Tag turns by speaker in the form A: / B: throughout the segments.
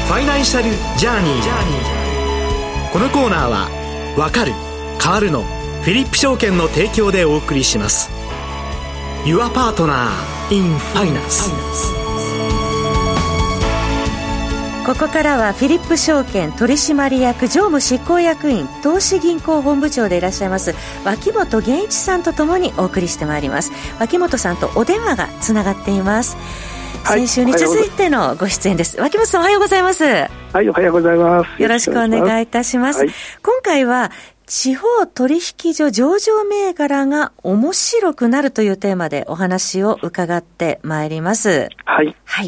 A: ファイナンシャルジャーニー。このコーナーはわかる変わるのフィリップ証券の提供でお送りします。 Your Partner in Finance。
B: ここからはフィリップ証券取締役常務執行役員投資銀行本部長でいらっしゃいます脇本源一さんとともにお送りしてまいります。脇本さんとお電話がつながっています。先週に続いてのご出演です。脇本さん、おはようございます。
C: はい、おはようございます。
B: よろしくお願いいたします。今回は地方取引所上場銘柄が面白くなるというテーマでお話を伺ってまいります。はい。はい。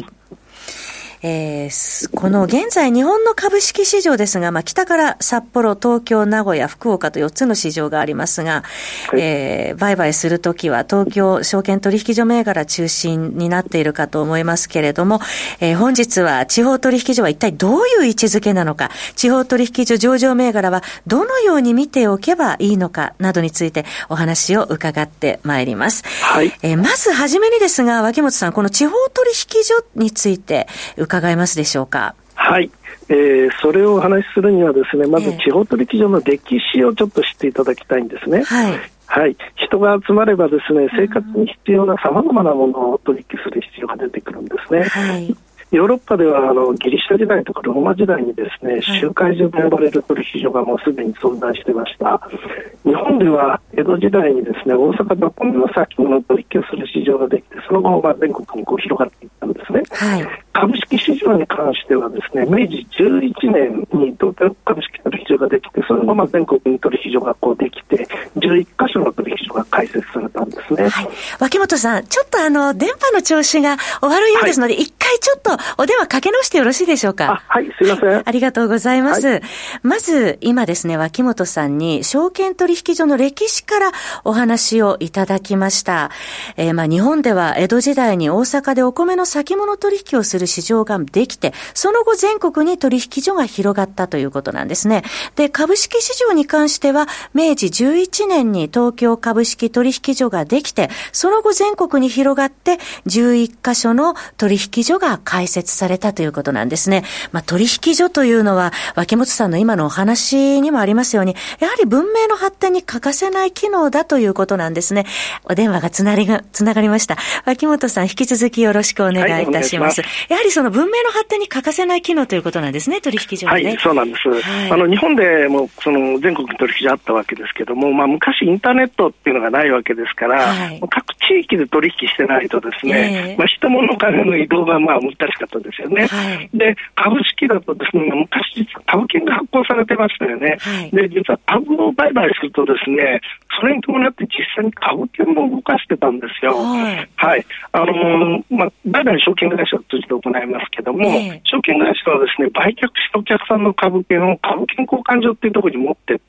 B: この現在日本の株式市場ですが、北から札幌、東京、名古屋、福岡と4つの市場がありますが、売買するときは東京証券取引所銘柄中心になっているかと思いますけれども、本日は地方取引所は一体どういう位置づけなのか、地方取引所上場銘柄はどのように見ておけばいいのかなどについてお話を伺ってまいります。はい。まずはじめにですが、脇本さん、この地方取引所について伺えますでしょうか。
C: はい、それをお話しするにはですね、まず地方取引所の歴史をちょっと知っていただきたいんですね。はい。はい、人が集まればですね、生活に必要な様々なものを取引する必要が出てくるんですね。はい。ヨーロッパではギリシャ時代とかローマ時代にですね、集会所と呼ばれる取引所がもうすでに存在してました。日本では江戸時代にですね、大阪でお米の先物取引をする市場ができて、その後全国に広がっていったんですね。はい。株式市場に関してはですね、明治11年に東京株式取引所ができて、その後全国に取引所ができて、11カ所の取引所が開設されたんですね。はい。
B: 脇本さん、ちょっと電波の調子がお悪いようですので、一回ちょっとお電話かけ直してよろしいでしょうか。
C: はい、すいません。
B: ありがとうございます。はい、まず、今ですね、脇本さんに証券取引所の歴史からお話をいただきました。日本では江戸時代に大阪でお米の先物取引をする市場ができて、その後全国に取引所が広がったということなんですね。で、株式市場に関しては、明治11年に東京株式取引所ができて、その後全国に広がって、11カ所の取引所が開設されたということなんですね。取引所というのは脇本さんの今のお話にもありますように、やはり文明の発展に欠かせない機能だということなんですね。お電話がつながりました。脇本さん、引き続きよろしくお願いいたします。はい、やはりその文明の発展に欠かせない機能ということなんですね、取引所はね。
C: はい、そうなんです。はい、日本でもその全国に取引所あったわけですけども、昔インターネットっていうのがないわけですから、はい、各地域で取引してないとですね、人物金の移動が難しかったですよね。はい、で、株式だとですね、昔実は株券が発行されてましたよね。はい、で、実は株を売買するとですね、それに伴って実際に株券も動かしてたんですよ。はい。はい。売買証券会社を通じて行いますけども、証券会社はですね、売却したお客さんの株券を株券交換所っていうところに持ってって、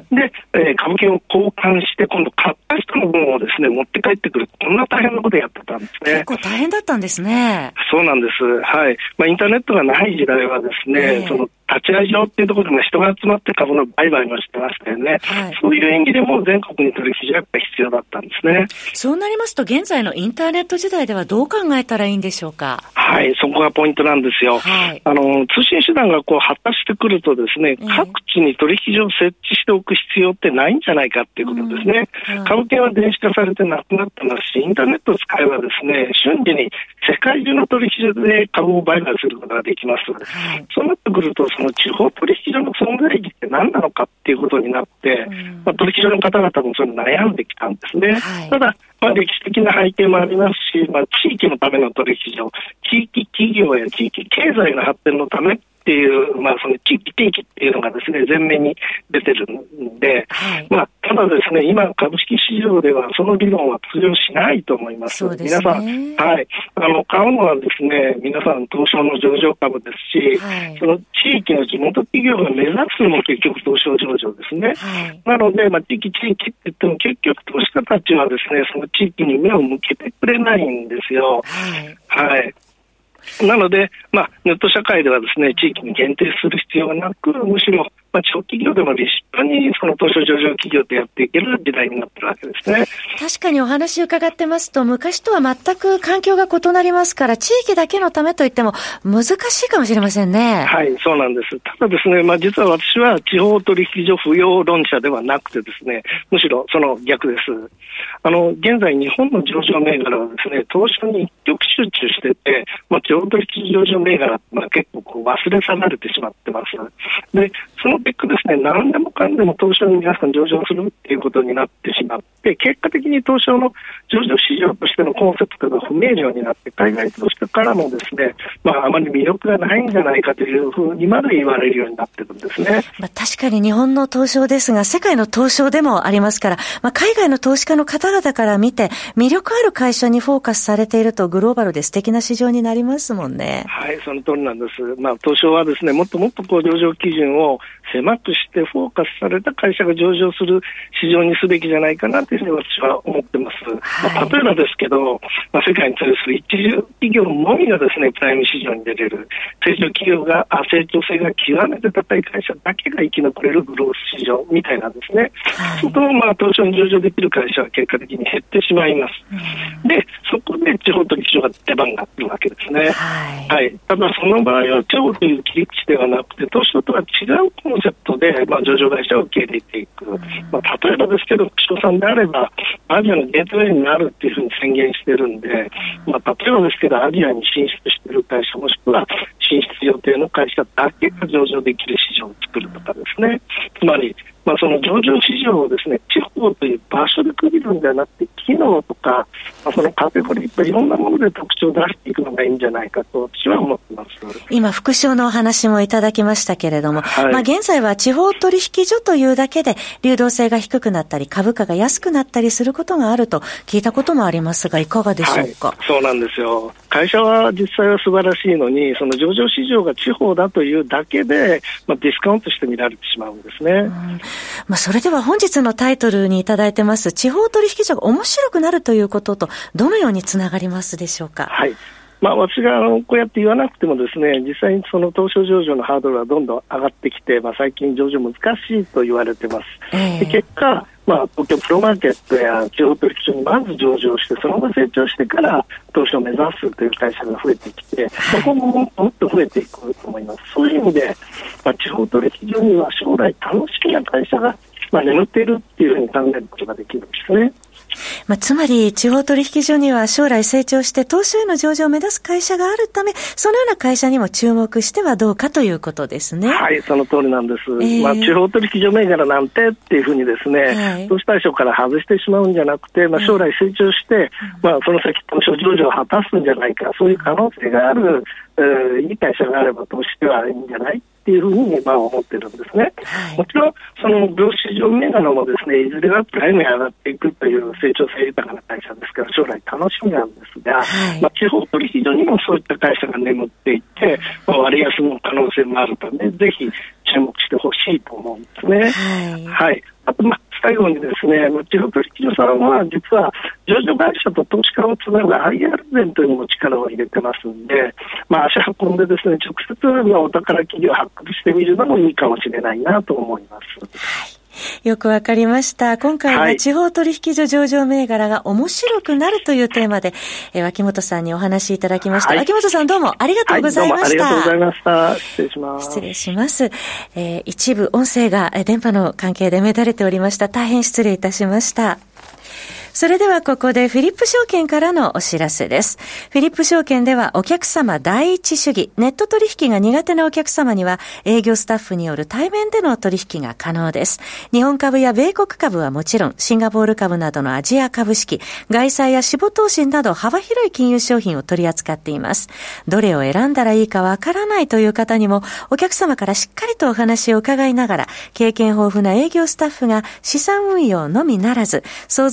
C: で、株券を交換して、今度買った人の分をですね、持って帰ってくる。こんな大変なことをやってたんですね。
B: 結構大変だったんですね。
C: そうなんです。はい。インターネットがない時代はですね、その立ち会い所っていうところでも人が集まって株の売買もしてましたよね。はい、そういう意味でも全国に取引所が必要だったんですね。
B: そうなりますと、現在のインターネット時代ではどう考えたらいいんでしょうか。
C: はい、そこがポイントなんですよ。はい、通信手段が発達してくるとですね、各地に取引所を設置しておく必要ってないんじゃないかっていうことですね。株券は電子化されてなくなってますし、インターネットを使えばですね、瞬時に世界中の取引所で株を売買することができます。はい、そうなってくると、その地方取引所の存在意義って何なのかっていうことになって、取引所の方々もそれ悩んできたんですね。はい、ただ、歴史的な背景もありますし、地域のための取引所、地域企業や地域経済の発展のためっていう、その地域定期っていうのがですね、前面に出てるんで、はい、ただですね、今株式市場ではその理論は通用しないと思います。そうですね、皆さん、はい、買うのはですね、皆さん東証の上場株ですし、はい、その地域の地元企業が目指すのも結局東証上場ですね。はい、なので、地域って言っても結局投資家たちはですね、その地域に目を向けてくれないんですよ。はい。はい。なので、ネット社会ではですね、地域に限定する必要がなく、むしろ小企業でも立派にその東証上場企業とやっていける時代になってるわけですね。
B: 確かにお話伺ってますと、昔とは全く環境が異なりますから、地域だけのためといっても難しいかもしれませんね。
C: はい、そうなんです。ただですね、実は私は地方取引所不要論者ではなくてですね、むしろその逆です。現在日本の上場銘柄はですね、東証に一極集中してて、地方取引上場銘柄って結構忘れ去られてしまってます。で、その結果ですね、何でもかんでも東証に皆さん上場するっていうことになってしまって、結果的に東証の上場市場としてのコンセプトが不明瞭になって、海外投資家からもですね、あまり魅力がないんじゃないかというふうにまで言われるようになってるんですね。
B: 確かに日本の東証ですが、世界の東証でもありますから、海外の投資家の方々から見て、魅力ある会社にフォーカスされていると、グローバルで素敵な市場になりますもんね。
C: はい、その通りなんです。東証はですね、もっともっと上場基準を狭くしてフォーカスされた会社が上場する市場にすべきじゃないかなというふうに私は思ってます。例えばですけど、世界に通する一流企業のみがですね、プライム市場に出れる、成長性が極めて高い会社だけが生き残れるグロース市場みたいなんですね。そうすると、東証に上場できる会社は結果的に減ってしまいます。で、そこで地方取引所が出番が来るわけですね。はい。ただその場合は地方という切り口ではなくて、東証とは違うコンセプトで、上場会社を受け入れていく。例えばですけど、副賞さんであれば、アジアのゲートウェイになるっていうふうに宣言してるんで、例えばですけど、アジアに進出している会社、もしくは進出予定の会社だけが上場できる市場を作るとかですね。つまり、その上場市場をですね、地方という場所で区切るんではなくて、機能とか、そのカテゴリーといろんなもので特徴を出していくのがいいんじゃないかと私は思ってます。
B: 今、副賞のお話もいただきましたけれども、現在は地方取引所というだけで流動性が低くなったり、株価が安くなったりすることがあると聞いたこともありますが、いかがでしょうか。
C: そうなんですよ。会社は実際は素晴らしいのに、その上場市場が地方だというだけで、ディスカウントして見られてしまうんですね。
B: それでは本日のタイトルにいただいてます地方取引所が面白くなるということとどのようにつながりますでしょうか。
C: はい。私がこうやって言わなくてもですね、実際にその東証上場のハードルはどんどん上がってきて、最近上場難しいと言われてます。で結果、東京プロマーケットや地方取引所にまず上場して、その後成長してから東証を目指すという会社が増えてきて、今後もっと増えていくと思います。そういう意味で、地方取引所には将来楽しみな会社が眠っているっていうふうに考えることができるんですね。
B: つまり地方取引所には将来成長して東証への上場を目指す会社があるため、そのような会社にも注目してはどうかということですね。
C: はい、その通りなんです。地方取引所銘柄なんてっていうふうにですね、投資対象から外してしまうんじゃなくて、将来成長して、その先東証上場を果たすんじゃないか、そういう可能性がある、いい会社があれば投資してはいいんじゃないっていうふうに思ってるんですね。もちろんその業種上銘柄もですね、いずれはプライムに上がっていくという成長性豊かな会社ですから、将来楽しみなんですが、地方取引所にもそういった会社が眠っていて、割安の可能性もあるため、ぜひ注目してほしいと思うんですね。はい。あと最後にですね、地方取引所さんは実は上場会社と投資家をつなぐ IR イベントにも力を入れてますんで、足運んでですね、直接お宝企業を発掘してみるのもいいかもしれないなと思います。
B: よくわかりました。今回は地方取引所上場銘柄が面白くなるというテーマで、脇本さんにお話しいただきました。脇本さんどうもありがとうございました。
C: どうもありがとうございました。失礼します。
B: 失礼します。一部音声が電波の関係で乱れておりました。大変失礼いたしました。それではここでフィリップ証券からのお知らせです。フィリップ証券ではお客様第一主義、ネット取引が苦手なお客様には営業スタッフによる対面での取引が可能です。日本株や米国株はもちろん、シンガポール株などのアジア株式、外債や死亡投資など幅広い金融商品を取り扱っています。どれを選んだらいいかわからないという方にも、お客様からしっかりとお話を伺いながら、経験豊富な営業スタッフが資産運用のみならず、相続手続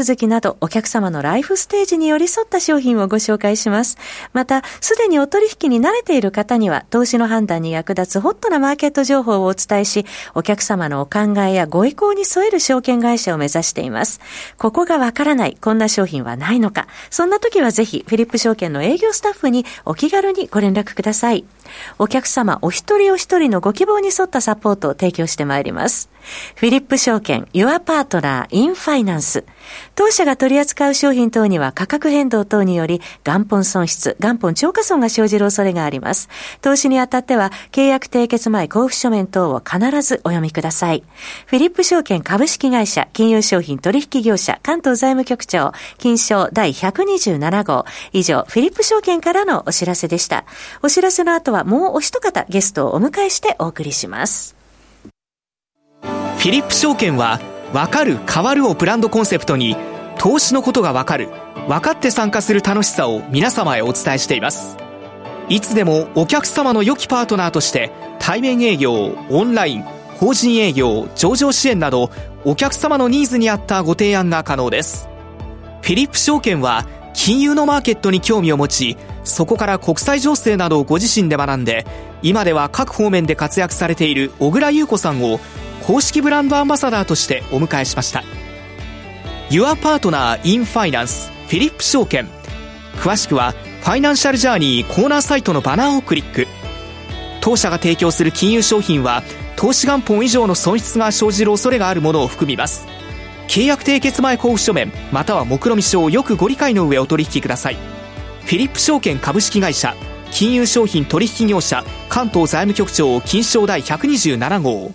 B: 続きなどお客様のライフステージに寄り添った商品をご紹介します。また、すでにお取引に慣れている方には投資の判断に役立つホットなマーケット情報をお伝えし、お客様のお考えやご意向に添える証券会社を目指しています。ここがわからない、こんな商品はないのか、そんな時はぜひフィリップ証券の営業スタッフにお気軽にご連絡ください。お客様お一人お一人のご希望に沿ったサポートを提供してまいります。フィリップ証券 Your Partner in Finance。当社が取り扱う商品等には価格変動等により元本損失、元本超過損が生じる恐れがあります。投資にあたっては契約締結前交付書面等を必ずお読みください。フィリップ証券株式会社金融商品取引業者関東財務局長金商第127号。以上フィリップ証券からのお知らせでした。お知らせの後はもうお一方ゲストをお迎えしてお送りします。
A: フィリップ証券は分かる変わるをブランドコンセプトに、投資のことが分かる、分かって参加する楽しさを皆様へお伝えしています。いつでもお客様の良きパートナーとして対面営業、オンライン、法人営業、上場支援などお客様のニーズに合ったご提案が可能です。フィリップ証券は金融のマーケットに興味を持ち、そこから国際情勢などをご自身で学んで、今では各方面で活躍されている小倉優子さんを公式ブランドアンバサダーとしてお迎えしました。 Your Partner in Finance フィリップ証券。詳しくはファイナンシャルジャーニーコーナーサイトのバナーをクリック。当社が提供する金融商品は投資元本以上の損失が生じる恐れがあるものを含みます。契約締結前交付書面または目論見書をよくご理解の上お取引ください。フィリップ証券株式会社金融商品取引業者関東財務局長金商第127号。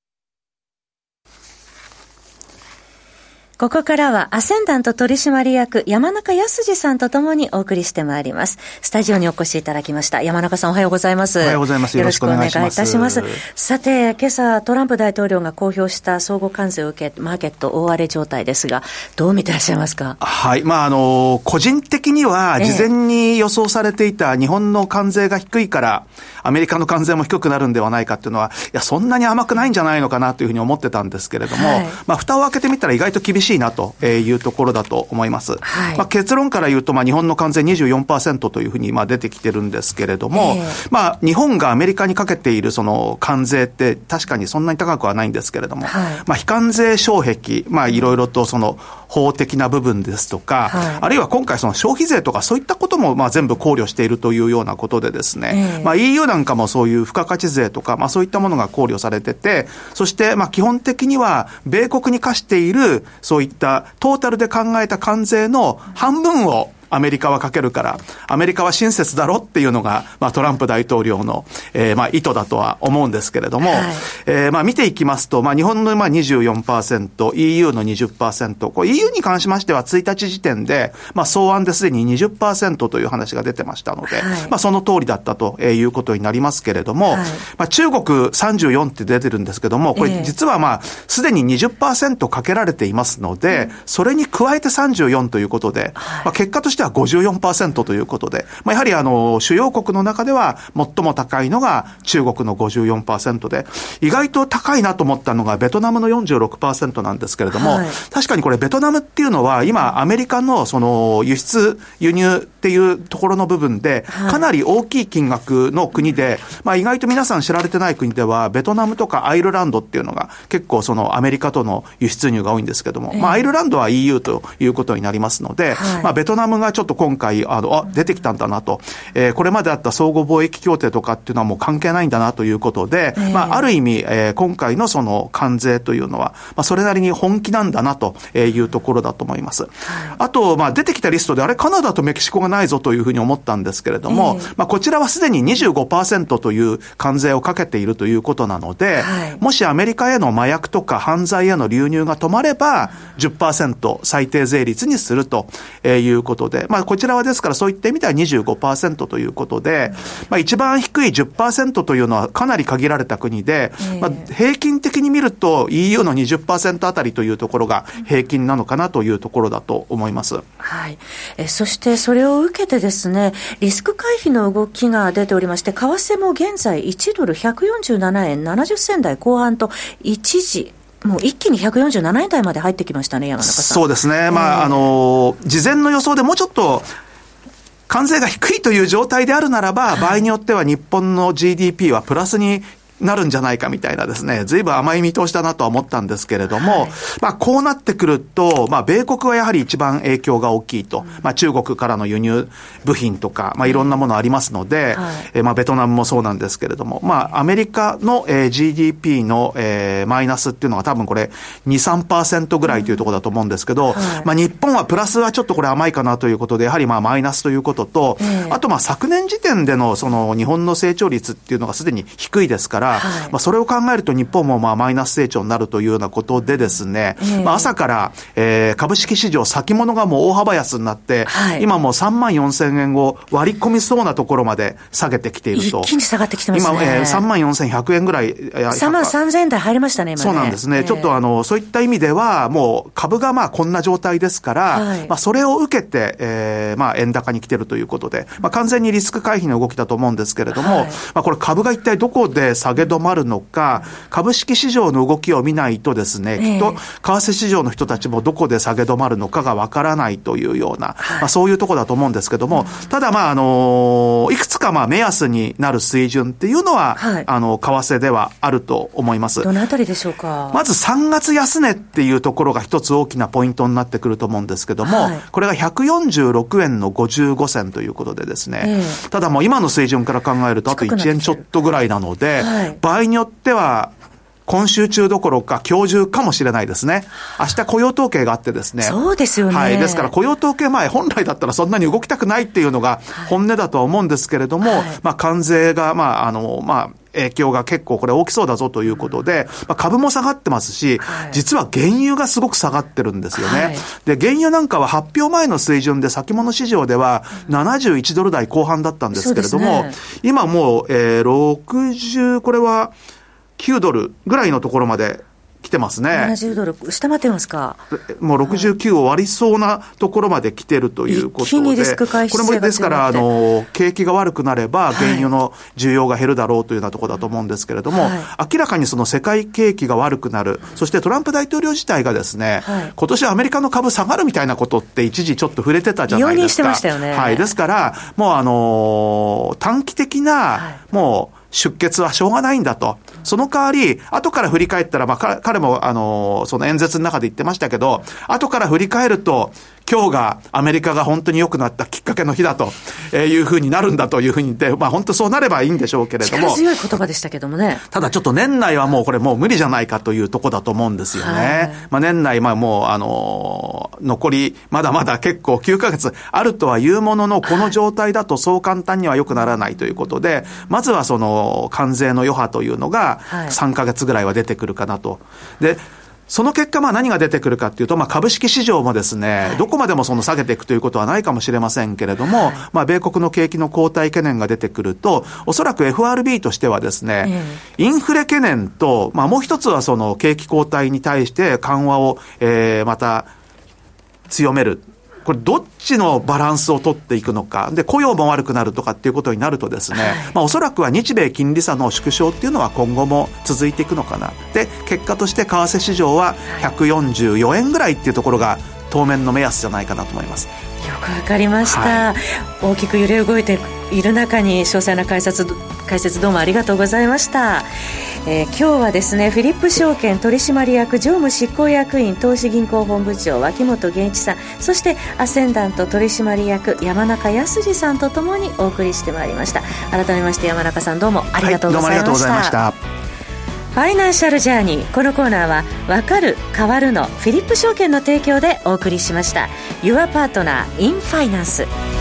B: ここからはアセンダント取締役山中康二さんとともにお送りしてまいります。スタジオにお越しいただきました山中さん、おはようございます。
D: おはようございます。
B: よろしくお願いいたします。さて、今朝トランプ大統領が公表した相互関税を受けマーケット大荒れ状態ですが、どう見てらっしゃいますか？
D: はい、個人的には事前に予想されていた日本の関税が低いからアメリカの関税も低くなるんではないかっていうのは、いやそんなに甘くないんじゃないのかなというふうに思ってたんですけれども、はい、蓋を開けてみたら意外と厳しいなというところだと思います。はい、結論から言うと、日本の関税 24% というふうに出てきてるんですけれども、日本がアメリカにかけているその関税って確かにそんなに高くはないんですけれども、はい、非関税障壁、いろいろとその法的な部分ですとか、はい、あるいは今回その消費税とかそういったことも全部考慮しているというようなことでですね、EU なんかもそういう付加価値税とか、そういったものが考慮されてて、そして基本的には米国に課しているそういったトータルで考えた関税の半分をアメリカはかけるから、アメリカは親切だろっていうのが、トランプ大統領の、意図だとは思うんですけれども、はい、見ていきますと、日本の24%、EU の 20%、EU に関しましては1日時点で、総案ですでに 20% という話が出てましたので、はい、その通りだったということになりますけれども、はい、中国34って出てるんですけども、これ実はすでに 20% かけられていますので、それに加えて34ということで、結果としては 54% ということで、やはり主要国の中では最も高いのが中国の 54% で、意外と高いなと思ったのがベトナムの 46% なんですけれども、はい、確かにこれベトナムっていうのは今アメリカのその輸出輸入っていうところの部分でかなり大きい金額の国で、意外と皆さん知られてない国ではベトナムとかアイルランドっていうのが結構そのアメリカとの輸出入が多いんですけども、アイルランドは EU ということになりますので、はい、ベトナムがちょっと今回出てきたんだなと、これまであった相互貿易協定とかっていうのはもう関係ないんだなということで、ある意味、今回のその関税というのは、それなりに本気なんだなというところだと思います。あと、出てきたリストでカナダとメキシコがないぞというふうに思ったんですけれども、こちらはすでに 25% という関税をかけているということなので、もしアメリカへの麻薬とか犯罪への流入が止まれば 10% 最低税率にするということで、こちらはですからそういった意味では 25% ということで、一番低い 10% というのはかなり限られた国で、平均的に見ると EU の 20% あたりというところが平均なのかなというところだと思います。
B: はい。そしてそれを受けてですね、リスク回避の動きが出ておりまして、為替も現在1ドル147円70銭台後半と一時もう一気に147円台まで入ってきましたね、山中さん。
D: そうですね。事前の予想でもうちょっと、関税が低いという状態であるならば、場合によっては日本の GDP はプラスになるんじゃないかみたいなですね、ずいぶん甘い見通しだなとは思ったんですけれども、こうなってくると、米国はやはり一番影響が大きいと、中国からの輸入部品とか、いろんなものありますので、ベトナムもそうなんですけれども、アメリカの、GDP の、マイナスっていうのが多分これ 2-3% ぐらいというところだと思うんですけど、日本はプラスはちょっとこれ甘いかなということで、やはりマイナスということと、あと昨年時点でのその日本の成長率っていうのがすでに低いですから、それを考えると日本もマイナス成長になるというようなことでですね、朝から、株式市場先物がもう大幅安になって、今もう34,000円を割り込みそうなところまで下げてきていると。
B: 一気に下がってきてますね。
D: 今、34,100円ぐらい。
B: 33,000円台入りましたね、今ね。
D: そうなんですね。ちょっとそういった意味では、もう株がこんな状態ですから、それを受けて、円高に来てるということで、完全にリスク回避の動きだと思うんですけれども、これ株が一体どこで下げ止まるのか、株式市場の動きを見ないとですね、きっと為替市場の人たちもどこで下げ止まるのかがわからないというような、そういうところだと思うんですけども、ただいくつか目安になる水準っていうのは、為替ではあると思います。
B: どのあたりでしょうか。
D: まず3月安値っていうところが一つ大きなポイントになってくると思うんですけども、これが146円の55銭ということでですね、ただもう今の水準から考えるとあと1円ちょっとぐらいなので、場合によっては今週中どころか今日中かもしれないですね。明日雇用統計があってですね。
B: そうですよね。
D: ですから雇用統計前、本来だったらそんなに動きたくないっていうのが本音だとは思うんですけれども、関税が影響が結構これ大きそうだぞということで、株も下がってますし、実は原油がすごく下がってるんですよね。で、原油なんかは発表前の水準で先物市場では71ドル台後半だったんですけれども、今もう、60、これは9ドルぐらいのところまで来てますね。
B: 70ドル下回ってますか。
D: もう69を割りそうなところまで来てるということで、
B: 一気にリスク回避性が強まって、
D: これもですから景気が悪くなれば原油の需要が減るだろうというようなところだと思うんですけれども、明らかにその世界景気が悪くなる、そしてトランプ大統領自体がですね、今年アメリカの株下がるみたいなことって一時ちょっと触れてたじゃないですか。
B: 容認してましたよね。
D: ですからもう短期的なもう出血はしょうがないんだと。その代わり、後から振り返ったら、彼も、その演説の中で言ってましたけど、後から振り返ると、今日がアメリカが本当に良くなったきっかけの日だというふうになるんだというふうに言って、本当そうなればいいんでしょうけれども。
B: 力強い言葉でしたけどもね。
D: ただちょっと年内はもうこれもう無理じゃないかというとこだと思うんですよね。年内もう残りまだまだ結構9ヶ月あるとはいうものの、この状態だとそう簡単には良くならないということで、まずはその関税の余波というのが3ヶ月ぐらいは出てくるかなと。で、その結果何が出てくるかっていうと、株式市場もですね、どこまでもその下げていくということはないかもしれませんけれども、米国の景気の後退懸念が出てくると、おそらく FRB としてはですね、インフレ懸念と、もう一つはその景気後退に対して緩和を、また強める。これどっちのバランスを取っていくのか。で、雇用も悪くなるとかっていうことになるとですね、おそらくは日米金利差の縮小っていうのは今後も続いていくのかな。で、結果として為替市場は144円ぐらいっていうところが当面の目安じゃないかなと思います。
B: よくわかりました。大きく揺れ動いている中に詳細な解説どうもありがとうございました。今日はですね、フィリップ証券取締役常務執行役員投資銀行本部長脇本源一さん、そしてアセンダント取締役山中康さんとともにお送りしてまいりました。改めまして山中さんどうもありがとうございました。どうもありがとうございました。ファイナンシャルジャーニー、このコーナーはわかる変わるのフィリップ証券の提供でお送りしました。Your Partner in Finance。